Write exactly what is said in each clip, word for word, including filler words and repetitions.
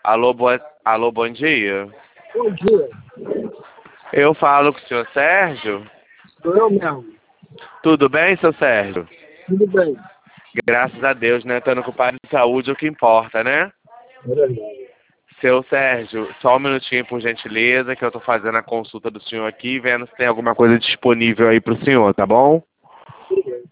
Alô, boa... Alô, bom dia. Bom dia. Eu falo com o senhor Sérgio. Sou eu mesmo. Tudo bem, seu Sérgio? Tudo bem. Graças a Deus, né? Estando com o pai de saúde, é o que importa, né? É verdade. Seu Sérgio, só um minutinho, por gentileza, que eu tô fazendo a consulta do senhor aqui, vendo se tem alguma coisa disponível aí pro senhor, tá bom? Tudo bem.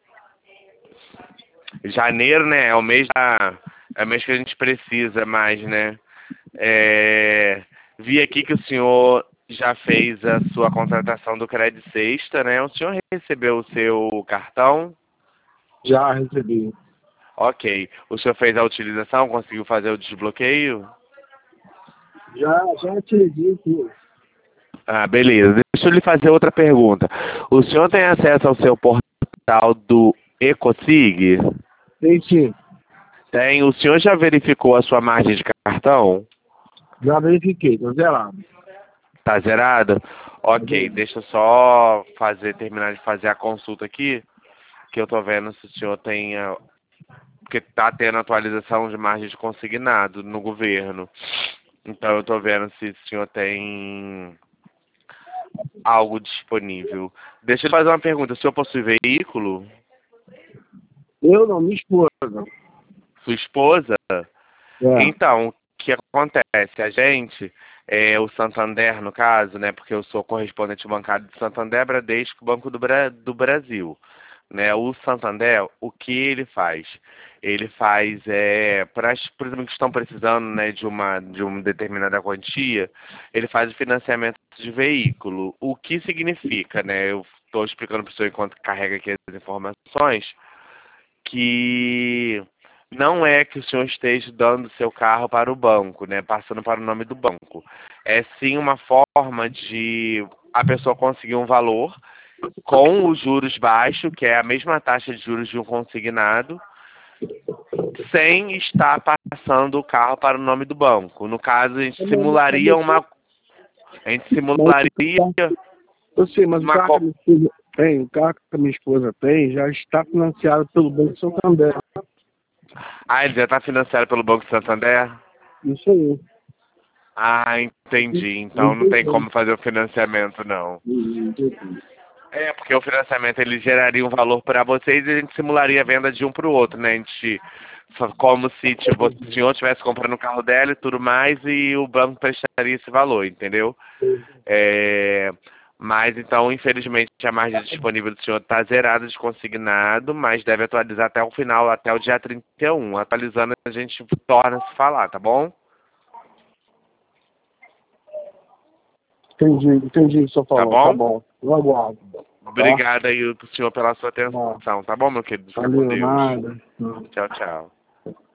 Janeiro, né? É o mês da... É o mês que a gente precisa mais, né? É... Vi aqui que o senhor já fez a sua contratação do Crédito Sexta, né? O senhor recebeu o seu cartão? Já recebi. Ok. O senhor fez a utilização? Conseguiu fazer o desbloqueio? Já, já utilizei tudo. Ah, beleza. Deixa eu lhe fazer outra pergunta. O senhor tem acesso ao seu portal do Ecosig? Tem sim. Tem. O senhor já verificou a sua margem de cartão? Já verifiquei, tô zerado. Tá zerado? Ok, Uhum. deixa eu só fazer, terminar de fazer a consulta aqui, que eu tô vendo se o senhor tem, ah, porque tá tendo atualização de margem de consignado no governo. Então eu tô vendo se o senhor tem algo disponível. Deixa eu fazer uma pergunta. O senhor possui veículo? Eu não, minha esposa. Sua esposa? É. Então, o que acontece? A gente, é, o Santander, no caso, né? Porque eu sou correspondente bancário do Santander, Bradesco, Banco do, Bra do Brasil. Né? O Santander, o que ele faz? Ele faz, é, para as pessoas que estão precisando, né, de uma, de uma determinada quantia, ele faz o financiamento de veículo. O que significa, né? Eu estou explicando para o senhor enquanto carrega aqui as informações, que não é que o senhor esteja dando seu carro para o banco, né, passando para o nome do banco. É sim uma forma de a pessoa conseguir um valor com os juros baixos, que é a mesma taxa de juros de um consignado, sem estar passando o carro para o nome do banco. No caso, a gente simularia uma... A gente Mas, simularia eu sei, mas o uma... carro que a co- minha esposa tem, o carro que a minha esposa tem, já está financiado pelo Banco Santander. Ah, ele já está financiado pelo Banco Santander? Isso aí. Ah, entendi. Então não tem Entendi. como fazer o financiamento, não. Entendi. É, porque o financiamento ele geraria um valor para vocês e a gente simularia a venda de um para o outro, né? A gente, fa- como se tipo, o senhor estivesse comprando o carro dela e tudo mais e o banco prestaria esse valor, entendeu? É, mas então, infelizmente, a margem disponível do senhor está zerada de consignado, mas deve atualizar até o final, até o dia trinta e um. Atualizando, a gente torna a se falar, tá bom? Entendi, entendi o que o senhor Tá falou. Tá bom? bom. Eu aguardo. Tá? Obrigado aí, senhor, pela sua Tá. atenção, tá bom, meu querido? Fica com Valeu, Deus. nada. Tchau, tchau.